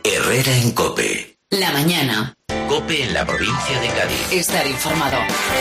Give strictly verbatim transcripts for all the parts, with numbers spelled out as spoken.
Herrera en COPE. La mañana. COPE en la provincia de Cádiz. Estar informado.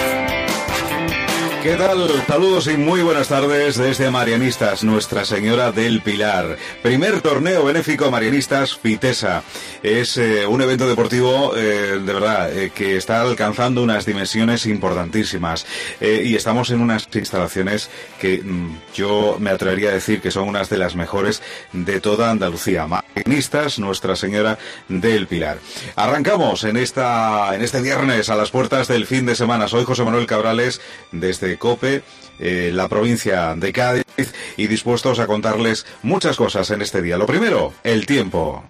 ¿Qué tal? Saludos y muy buenas tardes desde Marianistas, Nuestra Señora del Pilar. Primer torneo benéfico Marianistas Fitesa. Es eh, un evento deportivo, eh, de verdad, eh, que está alcanzando unas dimensiones importantísimas. Eh, y estamos en unas instalaciones que mm, yo me atrevería a decir que son unas de las mejores de toda Andalucía. Marianistas, Nuestra Señora del Pilar. Arrancamos en esta en este viernes a las puertas del fin de semana. Soy José Manuel Cabrales, desde COPE, eh, la provincia de Cádiz, y dispuestos a contarles muchas cosas en este día. Lo primero, el tiempo.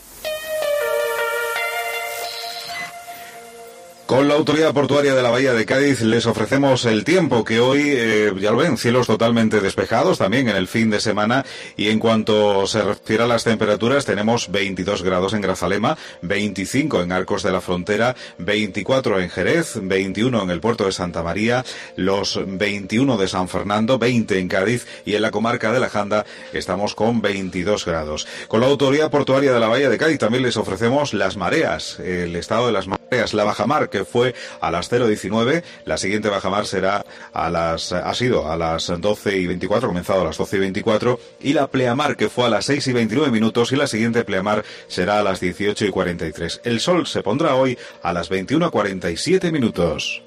Con la Autoridad Portuaria de la Bahía de Cádiz les ofrecemos el tiempo que hoy, eh, ya lo ven, cielos totalmente despejados también en el fin de semana, y en cuanto se refiere a las temperaturas tenemos veintidós grados en Grazalema, veinticinco en Arcos de la Frontera, veinticuatro en Jerez, veintiuno en el puerto de Santa María, los veintiuno de San Fernando, veinte en Cádiz, y en la comarca de la Janda estamos con veintidós grados. Con la Autoridad Portuaria de la Bahía de Cádiz también les ofrecemos las mareas, el estado de las mareas, la bajamar, que fue a las cero diecinueve, la siguiente bajamar será a las, ha sido a las doce y veinticuatro, comenzado a las doce y veinticuatro, y la pleamar, que fue a las seis y veintinueve minutos, y la siguiente pleamar será a las dieciocho y cuarenta y tres. El sol se pondrá hoy a las veintiuno y cuarenta y siete minutos.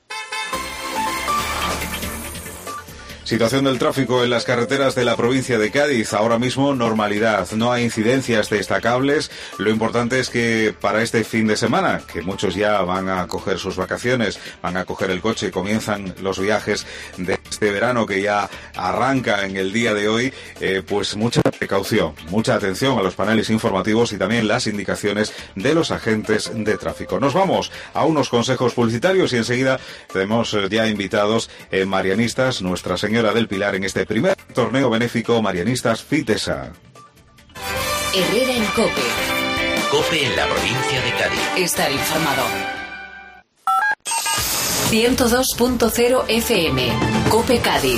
Situación del tráfico en las carreteras de la provincia de Cádiz. Ahora mismo normalidad, no hay incidencias destacables. Lo importante es que para este fin de semana, que muchos ya van a coger sus vacaciones, van a coger el coche y comienzan los viajes de este verano que ya arranca en el día de hoy, eh, pues mucha precaución, mucha atención a los paneles informativos y también las indicaciones de los agentes de tráfico. Nos vamos a unos consejos publicitarios y enseguida tenemos ya invitados en Marianistas, Nuestra Señora del Pilar, en este primer torneo benéfico Marianistas Fitesa. Herrera en COPE. COPE en la provincia de Cádiz. Estar informado. ciento dos punto cero F M. COPE Cádiz.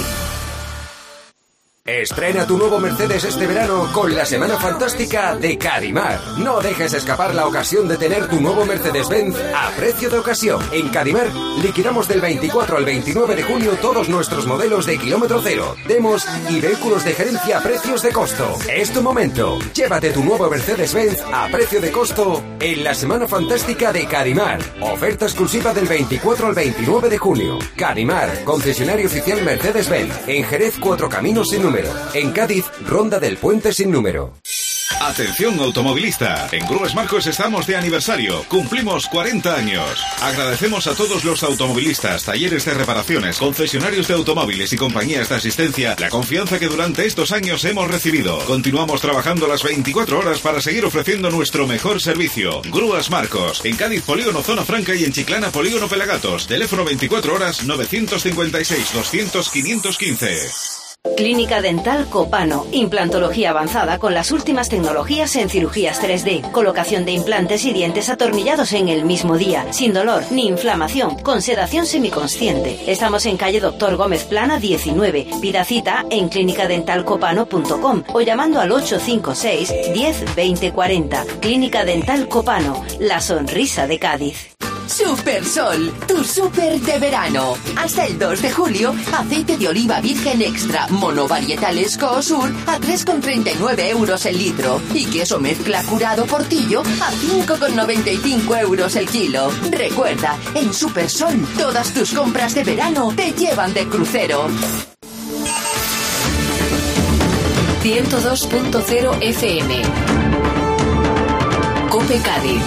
Estrena tu nuevo Mercedes este verano con la Semana Fantástica de Cadimar. No dejes escapar la ocasión de tener tu nuevo Mercedes-Benz a precio de ocasión. En Cadimar liquidamos del veinticuatro al veintinueve de junio todos nuestros modelos de kilómetro cero, demos y vehículos de gerencia a precios de costo. Es tu momento. Llévate tu nuevo Mercedes-Benz a precio de costo en la Semana Fantástica de Cadimar. Oferta exclusiva del veinticuatro al veintinueve de junio. Cadimar, concesionario oficial Mercedes-Benz. En Jerez, Cuatro Caminos sin número. En Cádiz, Ronda del Puente sin número. Atención automovilista, en Grúas Marcos estamos de aniversario, cumplimos cuarenta años. Agradecemos a todos los automovilistas, talleres de reparaciones, concesionarios de automóviles y compañías de asistencia la confianza que durante estos años hemos recibido. Continuamos trabajando las veinticuatro horas para seguir ofreciendo nuestro mejor servicio. Grúas Marcos, en Cádiz Polígono Zona Franca y en Chiclana Polígono Pelagatos. Teléfono veinticuatro horas novecientos cincuenta y seis doscientos quinientos quince. Clínica Dental Copano, implantología avanzada con las últimas tecnologías en cirugías tres D, colocación de implantes y dientes atornillados en el mismo día, sin dolor ni inflamación, con sedación semiconsciente. Estamos en calle Doctor Gómez Plana diecinueve. Pida cita en clínica dental copano punto com o llamando al ocho cinco seis, diez, veinte, cuarenta. Clínica Dental Copano, la sonrisa de Cádiz. Supersol, tu súper de verano. Hasta el dos de julio, aceite de oliva virgen extra monovarietales Coosur a tres con treinta y nueve euros el litro y queso mezcla curado Portillo a cinco con noventa y cinco euros el kilo. Recuerda, en Supersol todas tus compras de verano te llevan de crucero. ciento dos punto cero F M. COPE Cádiz.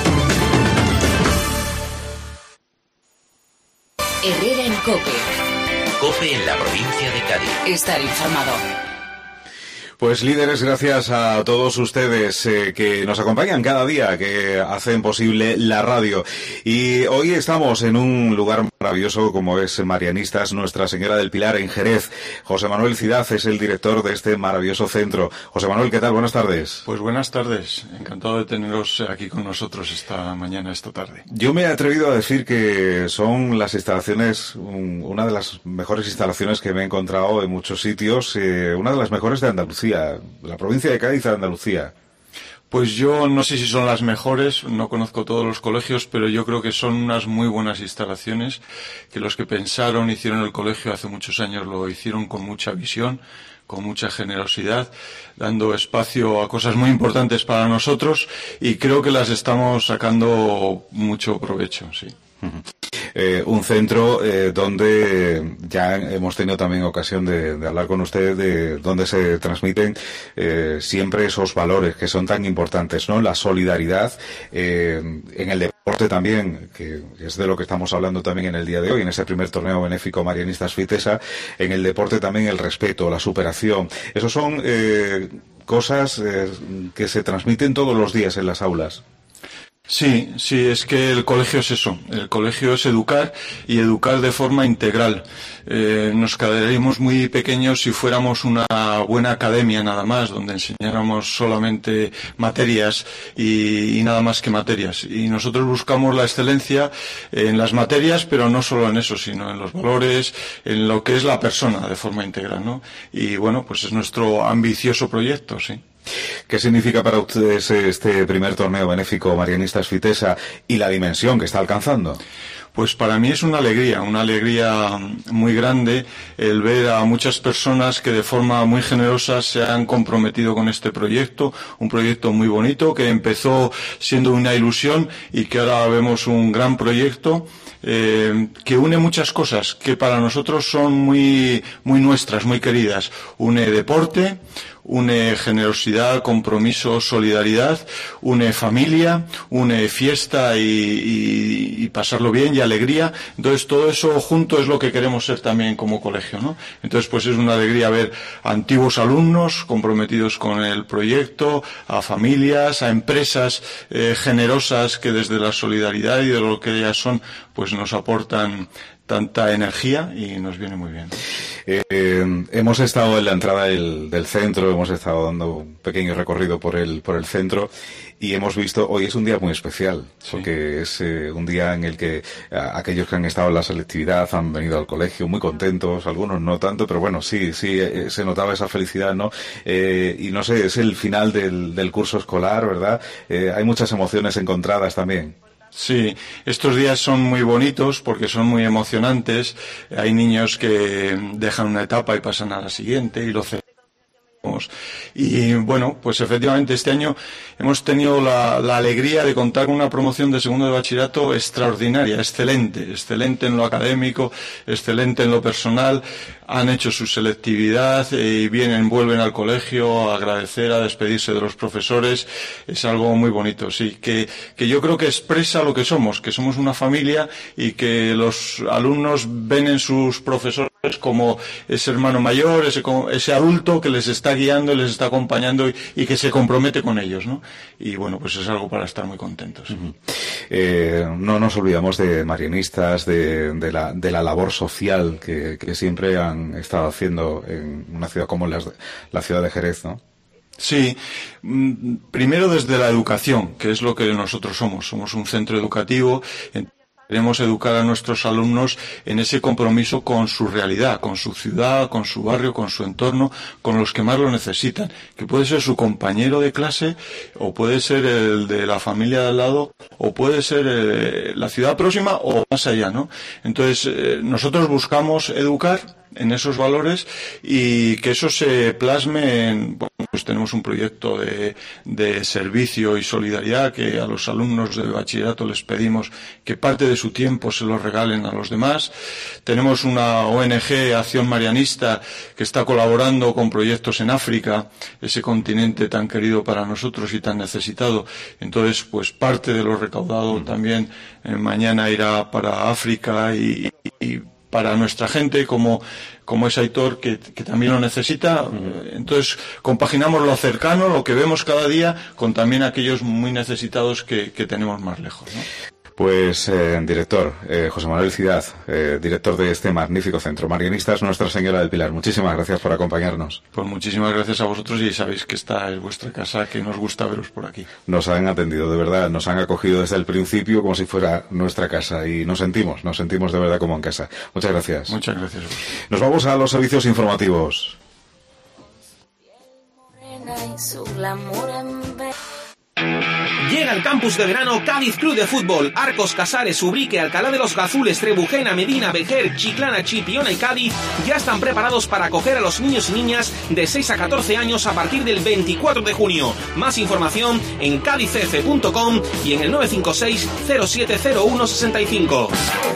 Herrera en COPE. COPE en la provincia de Cádiz. Estar informado. Pues líderes, gracias a todos ustedes eh, que nos acompañan cada día, que hacen posible la radio. Y hoy estamos en un lugar maravilloso como es Marianistas, Nuestra Señora del Pilar, en Jerez. José Manuel Cidaz es el director de este maravilloso centro. José Manuel, ¿qué tal? Buenas tardes. Pues buenas tardes. Encantado de teneros aquí con nosotros esta mañana, esta tarde. Yo me he atrevido a decir que son las instalaciones, un, una de las mejores instalaciones que me he encontrado en muchos sitios, eh, una de las mejores de Andalucía, la provincia de Cádiz de Andalucía. Pues yo no sé si son las mejores, no conozco todos los colegios, pero yo creo que son unas muy buenas instalaciones, que los que pensaron, hicieron el colegio hace muchos años, lo hicieron con mucha visión, con mucha generosidad, dando espacio a cosas muy importantes para nosotros, y creo que las estamos sacando mucho provecho, sí. Uh-huh. Eh, un centro eh, donde ya hemos tenido también ocasión de, de hablar con usted, de donde se transmiten eh, siempre esos valores que son tan importantes, ¿no? La solidaridad eh, en el deporte también, que es de lo que estamos hablando también en el día de hoy, en ese primer torneo benéfico Marianistas Fitesa. En el deporte también el respeto, la superación. Esos son eh, cosas eh, que se transmiten todos los días en las aulas. Sí, sí, es que el colegio es eso, el colegio es educar y educar de forma integral. Eh, nos quedaríamos muy pequeños si fuéramos una buena academia nada más, donde enseñáramos solamente materias y, y nada más que materias. Y nosotros buscamos la excelencia en las materias, pero no solo en eso, sino en los valores, en lo que es la persona de forma integral, ¿no? Y bueno, pues es nuestro ambicioso proyecto, sí. ¿Qué significa para ustedes este primer torneo benéfico Marianistas Fitesa y la dimensión que está alcanzando? Pues para mí es una alegría, una alegría muy grande el ver a muchas personas que de forma muy generosa se han comprometido con este proyecto, un proyecto muy bonito que empezó siendo una ilusión y que ahora vemos un gran proyecto eh, que une muchas cosas que para nosotros son muy, muy nuestras, muy queridas. Une deporte, une generosidad, compromiso, solidaridad, une familia, une fiesta y, y, y pasarlo bien y alegría. Entonces todo eso junto es lo que queremos ser también como colegio, ¿no? Entonces pues es una alegría ver a antiguos alumnos comprometidos con el proyecto, a familias, a empresas eh, generosas que desde la solidaridad y de lo que ellas son pues nos aportan tanta energía y nos viene muy bien. Eh, eh, hemos estado en la entrada del, del centro, hemos estado dando un pequeño recorrido por el, por el centro y hemos visto, hoy es un día muy especial, sí, porque es eh, un día en el que a, aquellos que han estado en la selectividad han venido al colegio muy contentos, algunos no tanto, pero bueno, sí, sí, eh, se notaba esa felicidad, ¿no? Eh, y no sé, es el final del, del curso escolar, ¿verdad? Eh, hay muchas emociones encontradas también. Sí, estos días son muy bonitos porque son muy emocionantes. Hay niños que dejan una etapa y pasan a la siguiente y lo celebramos. Y bueno, pues efectivamente este año hemos tenido la, la alegría de contar con una promoción de segundo de bachillerato extraordinaria, excelente, excelente en lo académico, excelente en lo personal. Han hecho su selectividad y vienen, vuelven al colegio a agradecer, a despedirse de los profesores. Es algo muy bonito, sí, que, que yo creo que expresa lo que somos, que somos una familia y que los alumnos ven en sus profesores como ese hermano mayor, ese, ese adulto que les está guiando, les está acompañando y, y que se compromete con ellos, ¿no? Y bueno, pues es algo para estar muy contentos. Uh-huh. eh, no nos olvidamos de Marianistas, de, de, la, de la labor social que, que siempre han estado haciendo en una ciudad como la, la ciudad de Jerez, ¿no? Sí, primero desde la educación, que es lo que nosotros somos. Somos un centro educativo. Queremos educar a nuestros alumnos en ese compromiso con su realidad, con su ciudad, con su barrio, con su entorno, con los que más lo necesitan, que puede ser su compañero de clase, o puede ser el de la familia de al lado, o puede ser eh, la ciudad próxima o más allá, ¿no? Entonces, eh, nosotros buscamos educar en esos valores y que eso se plasme en, bueno, pues tenemos un proyecto de, de servicio y solidaridad que a los alumnos de bachillerato les pedimos que parte de su tiempo se lo regalen a los demás. Tenemos una O N G, Acción Marianista, que está colaborando con proyectos en África, ese continente tan querido para nosotros y tan necesitado. Entonces, pues parte de lo recaudado también eh, mañana irá para África y, y, y para nuestra gente, como, como es Aitor, que, que también lo necesita. Entonces, compaginamos lo cercano, lo que vemos cada día, con también aquellos muy necesitados que, que tenemos más lejos, ¿no? Pues, eh, director, eh, José Manuel Cidad, eh, director de este magnífico centro, Marianistas Nuestra Señora del Pilar. Muchísimas gracias por acompañarnos. Pues muchísimas gracias a vosotros y sabéis que esta es vuestra casa, que nos gusta veros por aquí. Nos han atendido, de verdad, nos han acogido desde el principio como si fuera nuestra casa y nos sentimos, nos sentimos de verdad como en casa. Muchas gracias. Muchas gracias. Nos vamos a los servicios informativos. Llega al campus de verano Cádiz Club de Fútbol. Arcos, Casares, Ubrique, Alcalá de los Gazules, Trebujena, Medina, Vejer, Chiclana, Chipiona y Cádiz ya están preparados para acoger a los niños y niñas de seis a catorce años a partir del veinticuatro de junio. Más información en cádiz f punto com y en el nueve cinco seis cero siete cero uno seis cinco.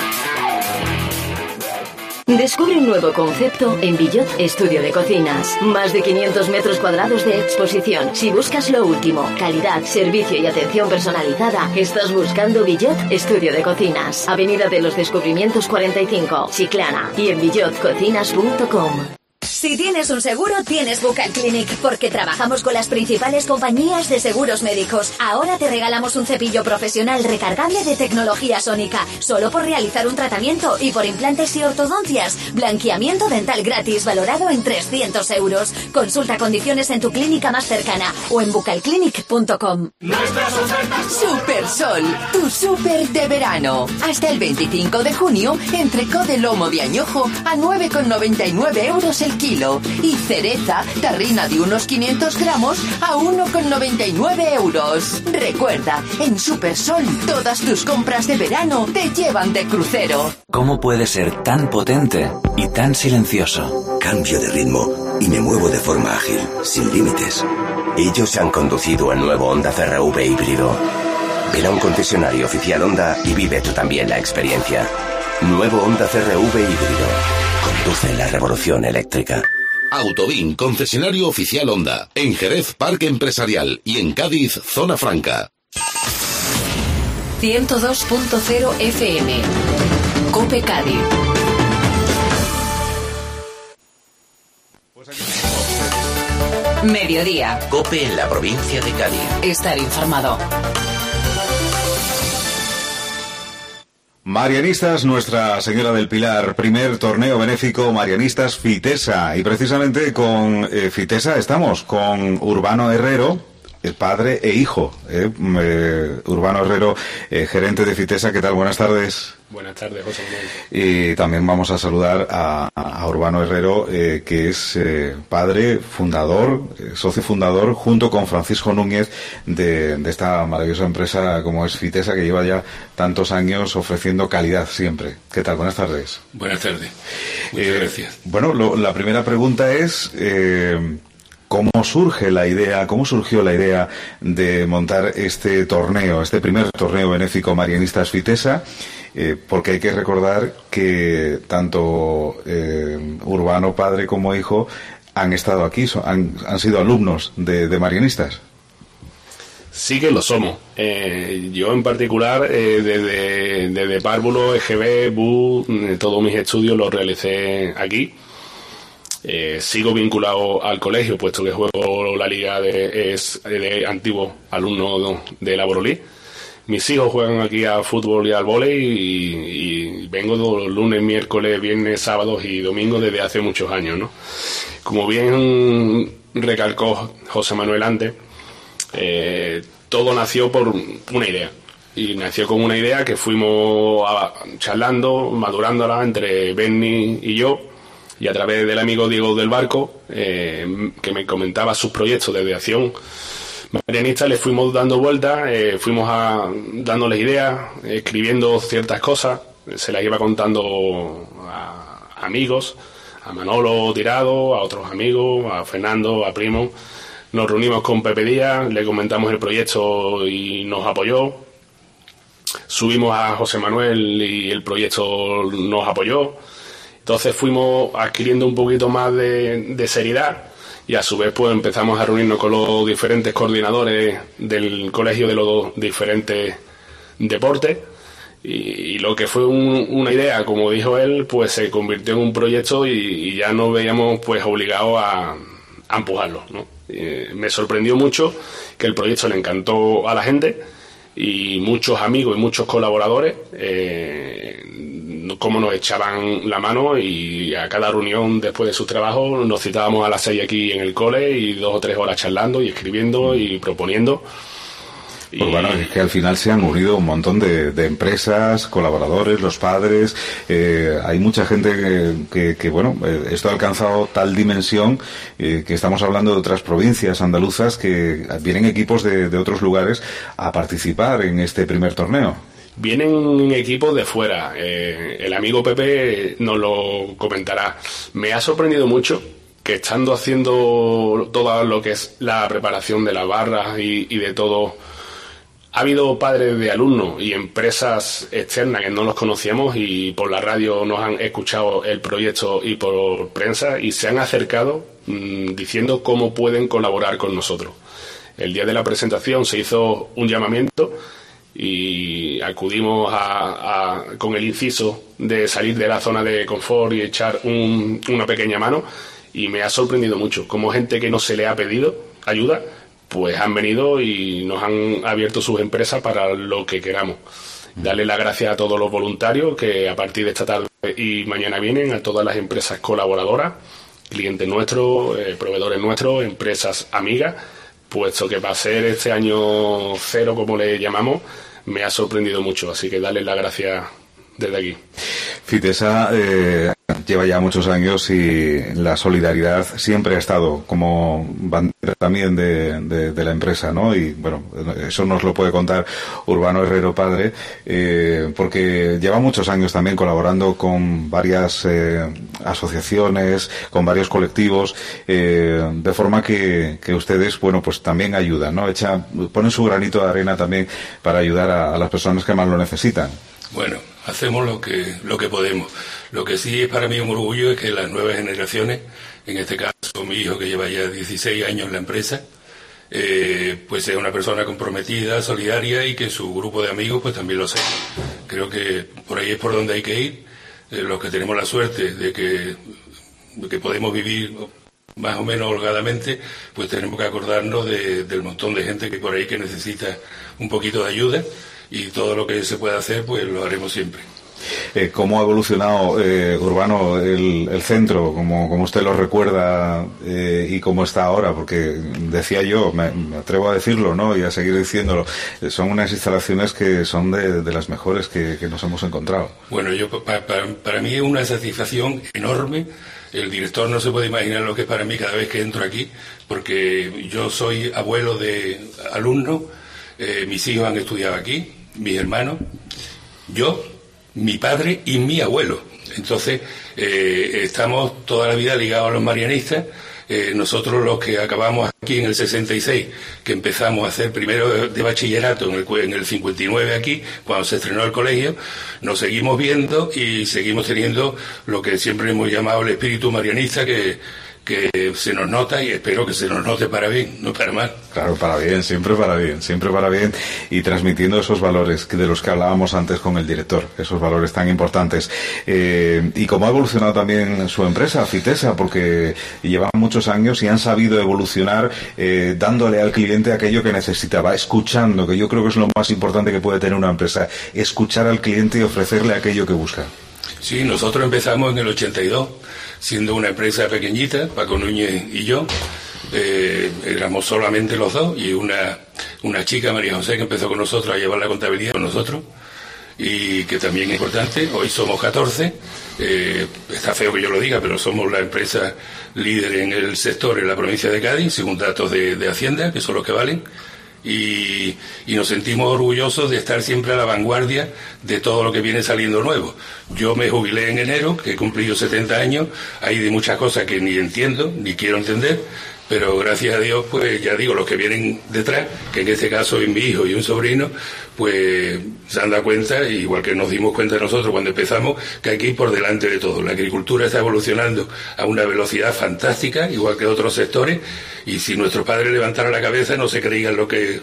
Descubre un nuevo concepto en Billot Estudio de Cocinas. Más de quinientos metros cuadrados de exposición. Si buscas lo último, calidad, servicio y atención personalizada, estás buscando Billot Estudio de Cocinas. Avenida de los Descubrimientos cuarenta y cinco, Chiclana, y en billot cocinas punto com. Si tienes un seguro, tienes Bucal Clinic, porque trabajamos con las principales compañías de seguros médicos. Ahora te regalamos un cepillo profesional recargable de tecnología sónica, solo por realizar un tratamiento, y por implantes y ortodoncias, blanqueamiento dental gratis valorado en trescientos euros. Consulta condiciones en tu clínica más cercana o en bucal clinic punto com. Nuestras ofertas. Supersol, tu súper de verano. Hasta el veinticinco de junio, entrecot de lomo de añojo a nueve con noventa y nueve euros el kilo. Y cereza, tarrina de unos quinientos gramos a uno con noventa y nueve euros. Recuerda, en Supersol todas tus compras de verano te llevan de crucero. ¿Cómo puede ser tan potente y tan silencioso? Cambio de ritmo y me muevo de forma ágil, sin límites. Ellos han conducido el nuevo Honda C R V híbrido. Ven a un concesionario oficial Honda y vive tú también la experiencia. Nuevo Honda C R V híbrido. Conduce la revolución eléctrica. Autobin, concesionario oficial Honda. En Jerez, Parque Empresarial. Y en Cádiz, Zona Franca. ciento dos punto cero F M. COPE Cádiz. Mediodía. COPE en la provincia de Cádiz. Estar informado. Marianistas Nuestra Señora del Pilar, primer torneo benéfico Marianistas Fitesa. Y precisamente con eh, Fitesa estamos con Urbano Herrero, el padre e hijo. Eh, eh, Urbano Herrero, eh, gerente de Fitesa. ¿Qué tal? Buenas tardes. Buenas tardes, José Manuel. Y también vamos a saludar a, a Urbano Herrero, eh, que es eh, padre, fundador, eh, socio fundador, junto con Francisco Núñez, de, de esta maravillosa empresa como es Fitesa, que lleva ya tantos años ofreciendo calidad siempre. ¿Qué tal? Buenas tardes. Buenas tardes. Muchas eh, gracias. Bueno, lo, la primera pregunta es... Eh, ¿Cómo surge la idea, cómo surgió la idea de montar este torneo, este primer torneo benéfico Marianistas Fitesa? Eh, porque hay que recordar que tanto eh, Urbano, padre, como hijo, han estado aquí, son, han, han sido alumnos de, de Marianistas. Sí que lo somos. Eh, yo en particular, eh, desde, desde párvulo, E G B, B U, eh, todos mis estudios los realicé aquí. Eh, sigo vinculado al colegio, puesto que juego la liga de, es de antiguo alumno de la Borolí. Mis hijos juegan aquí a fútbol y al vóley y, y vengo los lunes, miércoles, viernes, sábados y domingos desde hace muchos años, ¿no? Como bien recalcó José Manuel antes, eh, todo nació por una idea. Y nació con una idea que fuimos a, charlando, madurándola entre Benny y yo. Y a través del amigo Diego del Barco, eh, que me comentaba sus proyectos de acción marianista, le fuimos dando vueltas, eh, fuimos a, dándoles ideas, escribiendo ciertas cosas, se las iba contando a amigos, a Manolo Tirado, a otros amigos, a Fernando, a Primo. Nos reunimos con Pepe Díaz, le comentamos el proyecto y nos apoyó. Subimos a José Manuel y el proyecto nos apoyó. Entonces fuimos adquiriendo un poquito más de, de seriedad y a su vez pues empezamos a reunirnos con los diferentes coordinadores del colegio de los diferentes deportes y, y lo que fue un, una idea, como dijo él, pues se convirtió en un proyecto y, y ya nos veíamos pues obligados a, a empujarlo, ¿no? Eh, me sorprendió mucho que el proyecto le encantó a la gente y muchos amigos y muchos colaboradores eh, como nos echaban la mano y a cada reunión después de sus trabajos nos citábamos a las seis aquí en el cole y dos o tres horas charlando y escribiendo y proponiendo. Pues bueno, es que al final se han unido un montón de, de empresas, colaboradores, los padres, eh, hay mucha gente que, que, que bueno, eh, esto ha alcanzado tal dimensión eh, que estamos hablando de otras provincias andaluzas que vienen equipos de, de otros lugares a participar en este primer torneo. Vienen equipos de fuera, eh, el amigo Pepe nos lo comentará. Me ha sorprendido mucho que estando haciendo todo lo que es la preparación de las barras y, y de todo, ha habido padres de alumnos y empresas externas que no los conocíamos y por la radio nos han escuchado el proyecto y por prensa y se han acercado mmm, diciendo cómo pueden colaborar con nosotros. El día de la presentación se hizo un llamamiento y acudimos a, a, con el inciso de salir de la zona de confort y echar un, una pequeña mano, y me ha sorprendido mucho como gente que no se le ha pedido ayuda pues han venido y nos han abierto sus empresas para lo que queramos. Darle las gracias a todos los voluntarios que a partir de esta tarde y mañana vienen, a todas las empresas colaboradoras, clientes nuestros, eh, proveedores nuestros, empresas amigas, puesto que para ser este año cero, como le llamamos, me ha sorprendido mucho, así que darles las gracias desde aquí. Fitesa eh, lleva ya muchos años y la solidaridad siempre ha estado como bandera también de, de, de la empresa, ¿no? Y bueno, eso nos lo puede contar Urbano Herrero padre, eh, porque lleva muchos años también colaborando con varias eh, asociaciones, con varios colectivos, eh, de forma que, que ustedes, bueno, pues también ayudan, ¿no? Echa, ponen su granito de arena también para ayudar a, a las personas que más lo necesitan. Bueno, hacemos lo que lo que podemos. Lo que sí es para mí un orgullo es que las nuevas generaciones, en este caso mi hijo que lleva ya dieciséis años en la empresa, eh, pues sea una persona comprometida, solidaria y que su grupo de amigos pues también lo sea. Creo que por ahí es por donde hay que ir. Eh, los que tenemos la suerte de que, de que podemos vivir más o menos holgadamente, pues tenemos que acordarnos de, del montón de gente que por ahí que necesita un poquito de ayuda. Y todo lo que se pueda hacer, pues lo haremos siempre. Eh, ¿Cómo ha evolucionado, eh, Urbano, el, el centro, como, como usted lo recuerda eh, y cómo está ahora? Porque decía yo, me, me atrevo a decirlo, ¿no? Y a seguir diciéndolo, eh, son unas instalaciones que son de, de las mejores que, que nos hemos encontrado. Bueno, yo para, para, para mí es una satisfacción enorme. El director no se puede imaginar lo que es para mí cada vez que entro aquí, porque yo soy abuelo de alumnos, eh, mis hijos han estudiado aquí, mis hermanos, yo, mi padre y mi abuelo. Entonces, eh, estamos toda la vida ligados a los marianistas. Eh, nosotros los que acabamos aquí en el sesenta y seis, que empezamos a hacer primero de bachillerato en el, en el cincuenta y nueve aquí, cuando se estrenó el colegio, nos seguimos viendo y seguimos teniendo lo que siempre hemos llamado el espíritu marianista, que que se nos nota y espero que se nos note para bien, no para mal. Claro, para bien, siempre para bien, siempre para bien, y transmitiendo esos valores de los que hablábamos antes con el director, esos valores tan importantes. Eh, y cómo ha evolucionado también su empresa, Fitesa, porque llevan muchos años y han sabido evolucionar eh, dándole al cliente aquello que necesitaba, escuchando, que yo creo que es lo más importante que puede tener una empresa, escuchar al cliente y ofrecerle aquello que busca. Sí, nosotros empezamos en el ochenta y dos, siendo una empresa pequeñita, Paco Núñez y yo, eh, éramos solamente los dos, y una, una chica, María José, que empezó con nosotros a llevar la contabilidad con nosotros, y que también es importante. Hoy somos catorce, eh, está feo que yo lo diga, pero somos la empresa líder en el sector en la provincia de Cádiz, según datos de, de Hacienda, que son los que valen. Y, y nos sentimos orgullosos de estar siempre a la vanguardia de todo lo que viene saliendo nuevo. Yo me jubilé en enero, que he cumplido setenta años, hay de muchas cosas que ni entiendo, ni quiero entender, pero gracias a Dios, pues ya digo, los que vienen detrás, que en este caso es mi hijo y un sobrino, pues se han dado cuenta, igual que nos dimos cuenta nosotros cuando empezamos, que hay que ir por delante de todo. La agricultura está evolucionando a una velocidad fantástica, igual que otros sectores, y si nuestros padres levantaran la cabeza no se creían lo que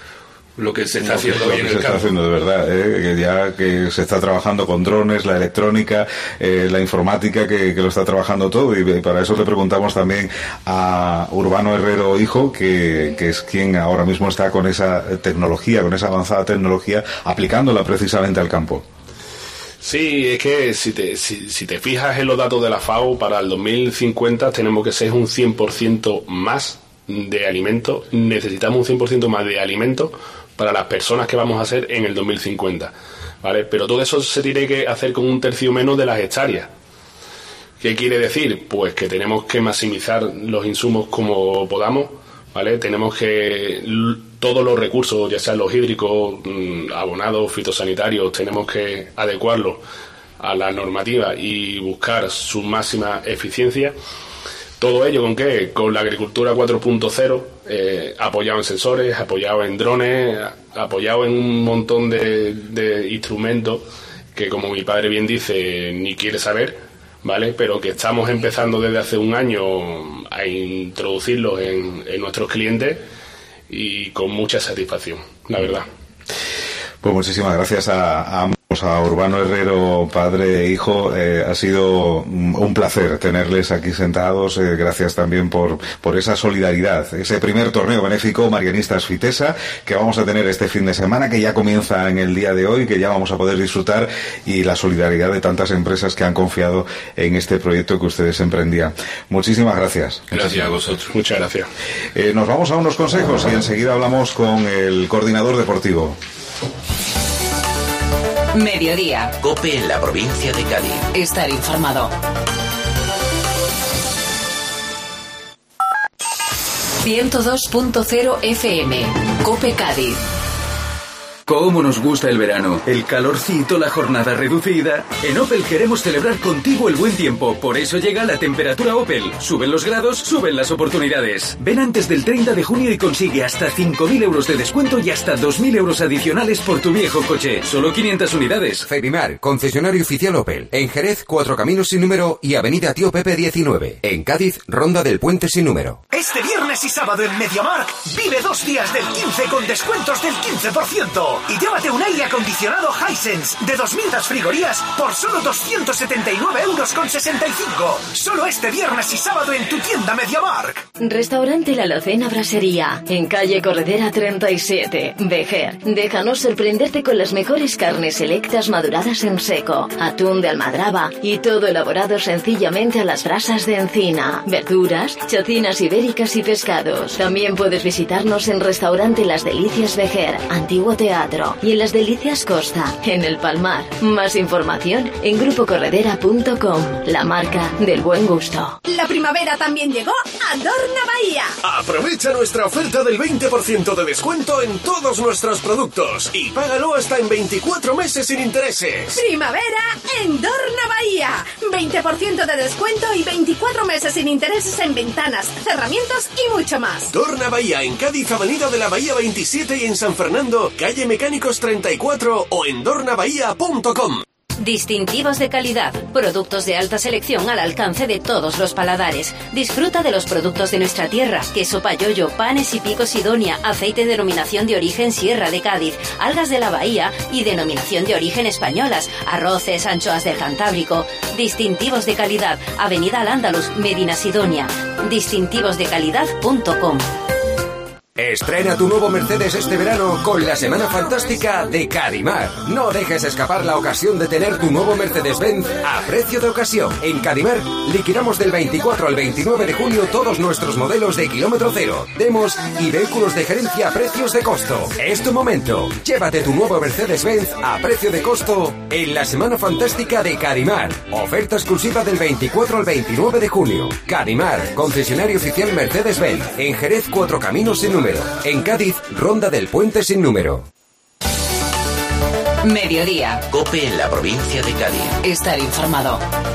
lo que se está no, haciendo hoy en el campo. Se está haciendo de verdad, ¿eh? Que ya que se está trabajando con drones, la electrónica, eh, la informática, que, que lo está trabajando todo, y para eso le preguntamos también a Urbano Herrero hijo, que, que es quien ahora mismo está con esa tecnología, con esa avanzada tecnología, aplicándola precisamente al campo. Sí, es que si te, si, si te fijas en los datos de la FAO, para el dos mil cincuenta tenemos que ser un cien por ciento más de alimentos, necesitamos un cien por ciento más de alimentos para las personas que vamos a ser en el dos mil cincuenta, ¿vale? Pero todo eso se tiene que hacer con un tercio menos de las hectáreas. ¿Qué quiere decir? Pues que tenemos que maximizar los insumos como podamos, ¿vale? Tenemos que todos los recursos, ya sean los hídricos, abonados, fitosanitarios, tenemos que adecuarlos a la normativa y buscar su máxima eficiencia. ¿Todo ello con qué? Con la agricultura cuatro punto cero, eh, apoyado en sensores, apoyado en drones, apoyado en un montón de, de instrumentos que, como mi padre bien dice, ni quiere saber, ¿vale? Pero que estamos empezando desde hace un año a introducirlos en, en nuestros clientes y con mucha satisfacción, la verdad. Pues muchísimas gracias a, a ambos, a Urbano Herrero, padre e hijo. Eh, ha sido un placer tenerles aquí sentados. Eh, gracias también por, por esa solidaridad. Ese primer torneo benéfico Marianistas Fitesa que vamos a tener este fin de semana, que ya comienza en el día de hoy, que ya vamos a poder disfrutar, y la solidaridad de tantas empresas que han confiado en este proyecto que ustedes emprendían. Muchísimas gracias. Gracias a vosotros. Muchas gracias. Eh, nos vamos a unos consejos y enseguida hablamos con el coordinador deportivo. Mediodía. COPE en la provincia de Cádiz. Estar informado. ciento dos punto cero F M. COPE Cádiz. ¿Cómo nos gusta el verano? El calorcito, la jornada reducida. En Opel queremos celebrar contigo el buen tiempo. Por eso llega la temperatura Opel. Suben los grados, suben las oportunidades. Ven antes del treinta de junio y consigue hasta cinco mil euros de descuento y hasta dos mil euros adicionales por tu viejo coche. Solo quinientas unidades. Febimar, concesionario oficial Opel. En Jerez, Cuatro Caminos sin número y Avenida Tío Pepe diecinueve. En Cádiz, Ronda del Puente sin número. Este viernes y sábado en MediaMarkt vive dos días del quince con descuentos del quince por ciento. Y llévate un aire acondicionado Hisense de dos mil frigorías por solo doscientos setenta y nueve euros con sesenta y cinco. Solo este viernes y sábado en tu tienda MediaMarkt. Restaurante La Alacena Brasería, en calle Corredera treinta y siete, Vejer. Déjanos sorprenderte con las mejores carnes selectas maduradas en seco, atún de almadraba y todo elaborado sencillamente a las brasas de encina, verduras, chocinas ibéricas y pescados. También puedes visitarnos en Restaurante Las Delicias Vejer, Antiguo Teatro, y en Las Delicias Costa, en el Palmar. Más información en grupo corredera punto com, la marca del buen gusto. La primavera también llegó a Dorna Bahía. Aprovecha nuestra oferta del veinte por ciento de descuento en todos nuestros productos y págalo hasta en veinticuatro meses sin intereses. Primavera en Dorna Bahía. veinte por ciento de descuento y veinticuatro meses sin intereses en ventanas, cerramientos y mucho más. Dorna Bahía en Cádiz, Avenida de la Bahía veintisiete, y en San Fernando, calle Mecánicos treinta y cuatro, o en dorna bahía punto com. Distintivos de calidad, productos de alta selección al alcance de todos los paladares. Disfruta de los productos de nuestra tierra: queso payollo, panes y picos Sidonia, aceite de denominación de origen Sierra de Cádiz, algas de la Bahía y denominación de origen españolas, arroces, anchoas del Cantábrico. Distintivos de calidad, Avenida Al-Ándalus, Medina Sidonia. distintivos de calidad punto com. Estrena tu nuevo Mercedes este verano con la Semana Fantástica de Cadimar. No dejes escapar la ocasión de tener tu nuevo Mercedes-Benz a precio de ocasión. En Cadimar liquidamos del veinticuatro al veintinueve de junio todos nuestros modelos de kilómetro cero, demos y vehículos de gerencia a precios de costo. Es tu momento. Llévate tu nuevo Mercedes-Benz a precio de costo en la Semana Fantástica de Cadimar. Oferta exclusiva del veinticuatro al veintinueve de junio. Cadimar, concesionario oficial Mercedes-Benz. En Jerez, Cuatro Caminos sin número. En Cádiz, Ronda del Puente sin número. Mediodía. COPE en la provincia de Cádiz. Estar informado.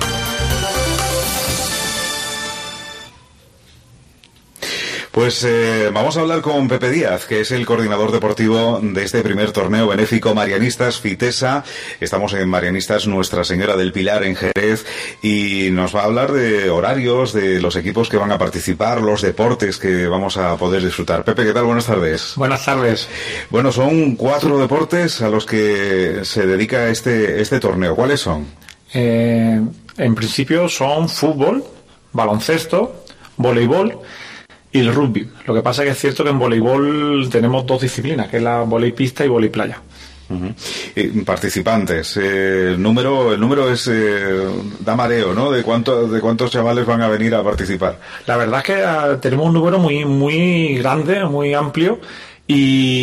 Pues eh, vamos a hablar con Pepe Díaz, que es el coordinador deportivo de este primer torneo benéfico Marianistas Fitesa. Estamos en Marianistas Nuestra Señora del Pilar, en Jerez, y nos va a hablar de horarios, de los equipos que van a participar, los deportes que vamos a poder disfrutar. Pepe, ¿qué tal? Buenas tardes. Buenas tardes. Bueno, son cuatro deportes a los que se dedica este, este torneo. ¿Cuáles son? Eh, en principio son fútbol, baloncesto, voleibol y el rugby. Lo que pasa es que es cierto que en voleibol tenemos dos disciplinas, que es la voleipista y voleiplaya. Uh-huh. Eh, participantes, eh, el número, el número es eh, da mareo, ¿no? De cuánto, de cuántos chavales van a venir a participar. La verdad es que uh, tenemos un número muy, muy grande, muy amplio, y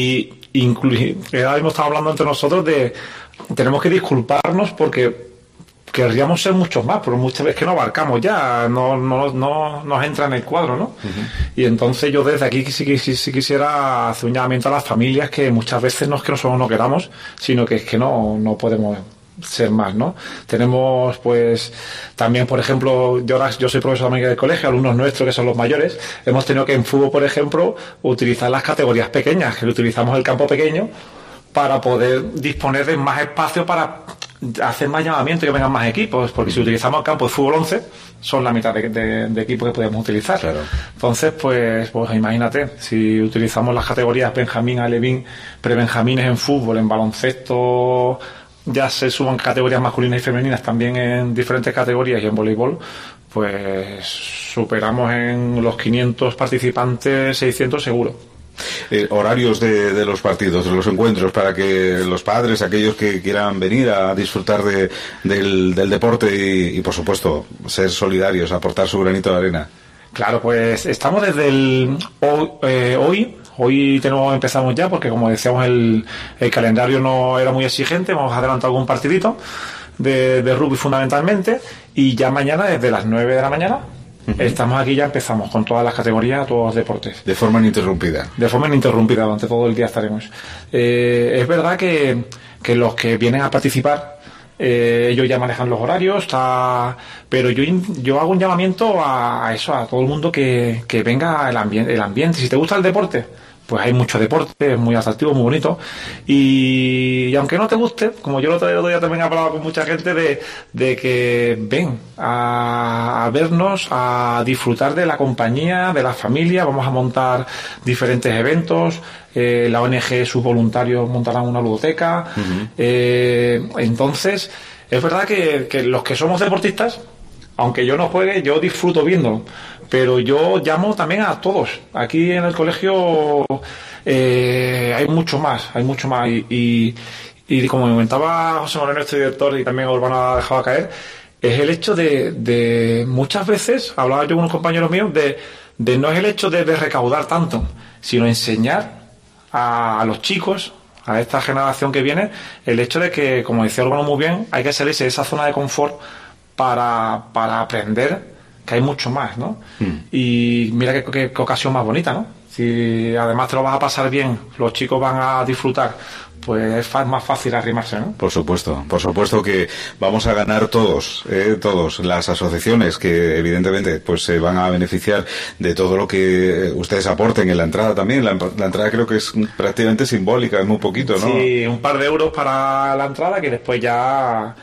incluso, ahora mismo estamos hablando entre nosotros de, tenemos que disculparnos porque querríamos ser muchos más, pero muchas veces que no abarcamos ya, no, no, no nos entra en el cuadro, ¿no? Uh-huh. Y entonces yo desde aquí sí, sí, sí quisiera hacer un llamamiento a las familias que muchas veces no es que nosotros no queramos, sino que es que no, no podemos ser más, ¿no? Tenemos, pues, también, por ejemplo, yo ahora yo soy profesor también del colegio, alumnos nuestros que son los mayores, hemos tenido que en fútbol, por ejemplo, utilizar las categorías pequeñas, que utilizamos el campo pequeño para poder disponer de más espacio para hacer más llamamiento y que vengan más equipos, porque si utilizamos el campo de fútbol once, son la mitad de, de, de equipos que podemos utilizar. Claro. Entonces, pues, pues imagínate, si utilizamos las categorías Benjamín, Alevín, prebenjamines en fútbol, en baloncesto, ya se suman categorías masculinas y femeninas también en diferentes categorías y en voleibol, pues superamos en los quinientos participantes, seiscientos seguro. Eh, horarios de, de los partidos, de los encuentros, para que los padres, aquellos que quieran venir a disfrutar de, del, del deporte y, y, por supuesto, ser solidarios, aportar su granito de arena. Claro, pues estamos desde el hoy, eh, hoy, hoy tenemos, empezamos ya, porque como decíamos, el, el calendario no era muy exigente, hemos adelantado algún partidito de, de rugby fundamentalmente, y ya mañana desde las nueve de la mañana Uh-huh. estamos aquí, ya empezamos con todas las categorías, todos los deportes. De forma ininterrumpida. De forma ininterrumpida, durante todo el día estaremos. Eh, es verdad que, que los que vienen a participar, eh, ellos ya manejan los horarios, está, pero yo yo hago un llamamiento a, a eso, a todo el mundo que, que venga el ambiente, el ambiente. Si te gusta el deporte, pues hay mucho deporte, es muy atractivo, muy bonito, y, y aunque no te guste, como yo el otro día también he hablado con mucha gente de, de que ven a, a vernos, a disfrutar de la compañía, de la familia, vamos a montar diferentes eventos, eh, la O N G, sus voluntarios montarán una ludoteca, uh-huh. eh, entonces es verdad que, que los que somos deportistas, aunque yo no juegue, yo disfruto viéndolo. Pero yo llamo también a todos. Aquí en el colegio eh, hay mucho más, hay mucho más. Y, y, y como me comentaba José Moreno, nuestro director, y también Urbano ha dejado caer, es el hecho de, de muchas veces, hablaba yo con unos compañeros míos, de, de no es el hecho de, de recaudar tanto, sino enseñar a, a los chicos, a esta generación que viene, el hecho de que, como decía Urbano muy bien, hay que salirse de esa zona de confort para, para aprender que hay mucho más, ¿no? Mm. Y mira qué, qué, qué ocasión más bonita, ¿no? Si además te lo vas a pasar bien, los chicos van a disfrutar, pues es más fácil arrimarse, ¿no? Por supuesto, por supuesto que vamos a ganar todos, eh, todos, las asociaciones que evidentemente pues se van a beneficiar de todo lo que ustedes aporten en la entrada también. La, la entrada creo que es prácticamente simbólica, es muy poquito, ¿no? Sí, un par de euros para la entrada, que después ya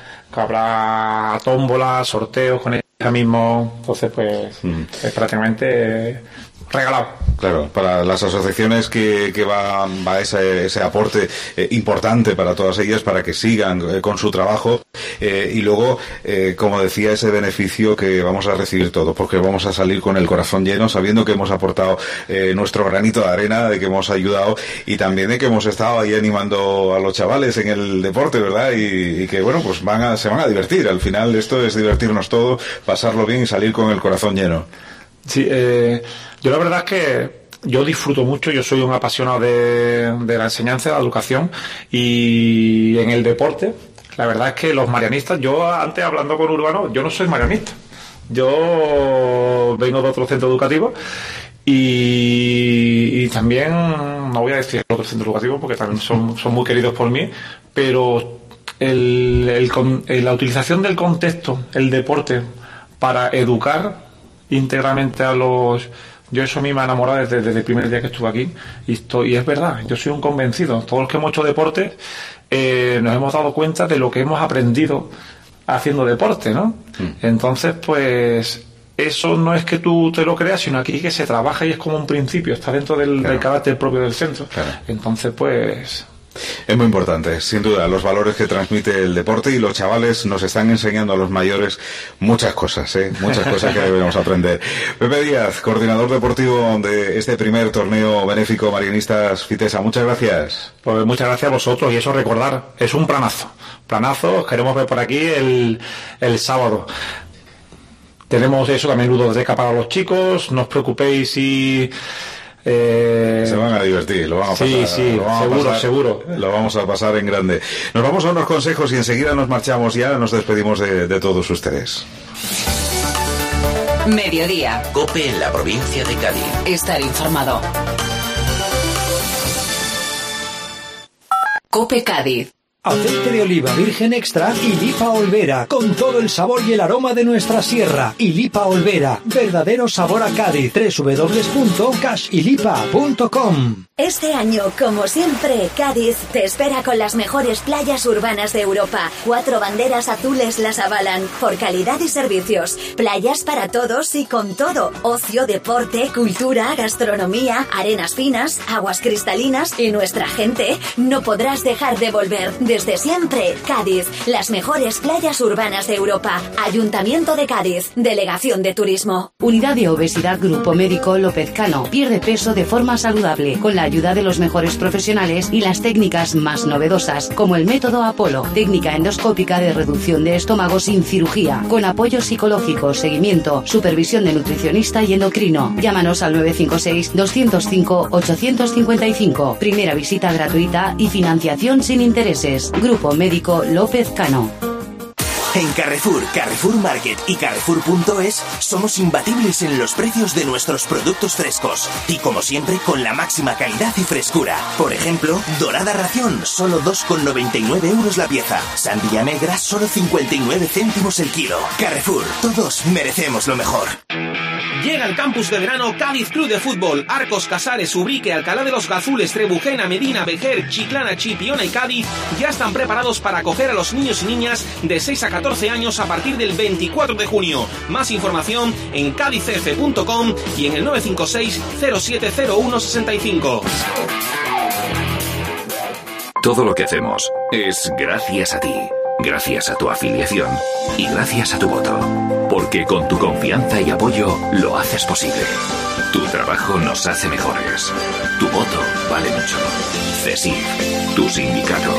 habrá tómbola, sorteos con ella mismo, entonces pues mm. es prácticamente regalado. Claro, para las asociaciones que, que va, va ese, ese aporte eh, importante para todas ellas, para que sigan eh, con su trabajo, eh, y luego, eh, como decía, ese beneficio que vamos a recibir todos, porque vamos a salir con el corazón lleno, sabiendo que hemos aportado eh, nuestro granito de arena, de que hemos ayudado y también de que hemos estado ahí animando a los chavales en el deporte, ¿verdad? Y, y que, bueno, pues van a, se van a divertir. Al final esto es divertirnos todos, pasarlo bien y salir con el corazón lleno. Sí, eh, yo la verdad es que yo disfruto mucho, yo soy un apasionado de, de la enseñanza, de la educación, y en el deporte, la verdad es que los marianistas, yo antes hablando con Urbano, yo no soy marianista, yo vengo de otro centro educativo y, y también, no voy a decir otro centro educativo porque también son, son muy queridos por mí, pero el, el, el, la utilización del contexto, el deporte, para educar íntegramente a los... Yo eso a mí me ha enamorado desde, desde el primer día que estuve aquí y, estoy, y es verdad, yo soy un convencido. Todos los que hemos hecho deporte eh, nos hemos dado cuenta de lo que hemos aprendido haciendo deporte, ¿no? Mm. Entonces, pues eso no es que tú te lo creas, sino aquí que se trabaja y es como un principio, está dentro del, claro. del carácter propio del centro. Claro. Entonces, pues... Es muy importante, sin duda, los valores que transmite el deporte, y los chavales nos están enseñando a los mayores muchas cosas, ¿eh? muchas cosas que debemos aprender. Pepe Díaz, coordinador deportivo de este primer torneo benéfico Marianistas Fitesa, muchas gracias. Pues muchas gracias a vosotros, y eso recordar, es un planazo, planazo, os queremos ver por aquí el, el sábado. Tenemos eso también, ludoteca para los chicos, no os preocupéis si... Eh... Se van a divertir, lo van a pasar. Sí, sí, lo van a seguro, pasar, seguro. Lo vamos a pasar en grande. Nos vamos a unos consejos y enseguida nos marchamos ya, nos despedimos de, de todos ustedes. Mediodía. COPE en la provincia de Cádiz. Estar informado. COPE Cádiz. Aceite de oliva virgen extra y Lipa Olvera, con todo el sabor y el aroma de nuestra sierra. Y Lipa Olvera, verdadero sabor a Cádiz. doble u doble u doble u punto cash y lipa punto com. Este año, como siempre, Cádiz te espera con las mejores playas urbanas de Europa. Cuatro banderas azules las avalan por calidad y servicios. Playas para todos y con todo. Ocio, deporte, cultura, gastronomía, arenas finas, aguas cristalinas y nuestra gente. No podrás dejar de volver. Desde siempre, Cádiz, las mejores playas urbanas de Europa. Ayuntamiento de Cádiz, Delegación de Turismo. Unidad de Obesidad Grupo Médico López Cano. Pierde peso de forma saludable, con la ayuda de los mejores profesionales y las técnicas más novedosas, como el método Apolo, técnica endoscópica de reducción de estómago sin cirugía, con apoyo psicológico, seguimiento, supervisión de nutricionista y endocrino. Llámanos al nueve cinco seis, dos cero cinco, ocho cinco cinco. Primera visita gratuita y financiación sin intereses. Grupo Médico López Cano. En Carrefour, Carrefour Market y Carrefour punto es somos imbatibles en los precios de nuestros productos frescos y como siempre con la máxima calidad y frescura. Por ejemplo, dorada ración, solo dos con noventa y nueve euros la pieza. Sandía negra, solo cincuenta y nueve céntimos el kilo. Carrefour, todos merecemos lo mejor. Llega al campus de verano Cádiz Club de Fútbol. Arcos, Casares, Ubrique, Alcalá de los Gazules, Trebujena, Medina, Vejer, Chiclana, Chipiona y Cádiz ya están preparados para acoger a los niños y niñas de seis a catorce años a partir del veinticuatro de junio. Más información en cádiz c f punto com y en el nueve cinco seis, cero siete cero uno seis cinco. Todo lo que hacemos es gracias a ti, gracias a tu afiliación y gracias a tu voto. Porque con tu confianza y apoyo lo haces posible. Tu trabajo nos hace mejores. Tu voto vale mucho. CESIF, tu sindicato.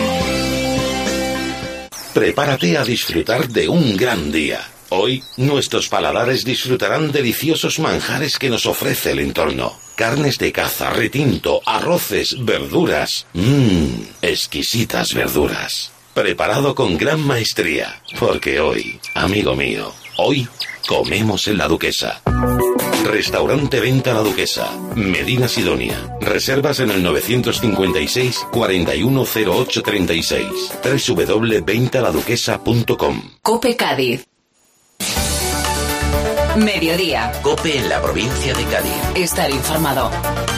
Prepárate a disfrutar de un gran día. Hoy, nuestros paladares disfrutarán deliciosos manjares que nos ofrece el entorno. Carnes de caza, retinto, arroces, verduras. Mmm, exquisitas verduras. Preparado con gran maestría. Porque hoy, amigo mío, hoy comemos en La Duquesa. Restaurante Venta La Duquesa, Medina Sidonia. Reservas en el nueve cinco seis, cuarenta y uno cero ocho treinta y seis. doble u doble u doble u punto venta la duquesa punto com. COPE Cádiz. Mediodía. COPE en la provincia de Cádiz. Estar informado.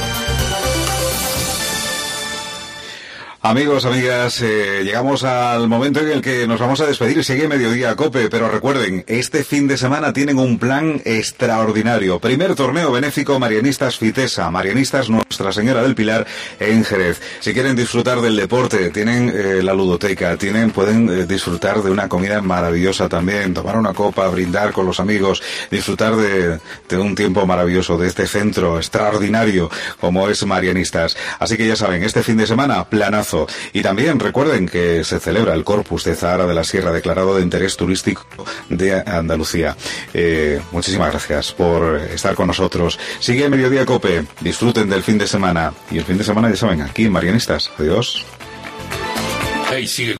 Amigos, amigas, eh, llegamos al momento en el que nos vamos a despedir. Sigue Mediodía COPE, pero recuerden, este fin de semana tienen un plan extraordinario. Primer torneo benéfico Marianistas Fitesa, Marianistas Nuestra Señora del Pilar en Jerez. Si quieren disfrutar del deporte, tienen eh, la ludoteca, tienen, pueden eh, disfrutar de una comida maravillosa también, tomar una copa, brindar con los amigos, disfrutar de, de un tiempo maravilloso de este centro extraordinario como es Marianistas. Así que ya saben, este fin de semana, planazo. Y también recuerden que se celebra el Corpus de Zahara de la Sierra, declarado de interés turístico de Andalucía. Eh, muchísimas gracias por estar con nosotros. Sigue Mediodía COPE, disfruten del fin de semana. Y el fin de semana, ya saben, aquí en Marianistas. Adiós. Hey, sigue.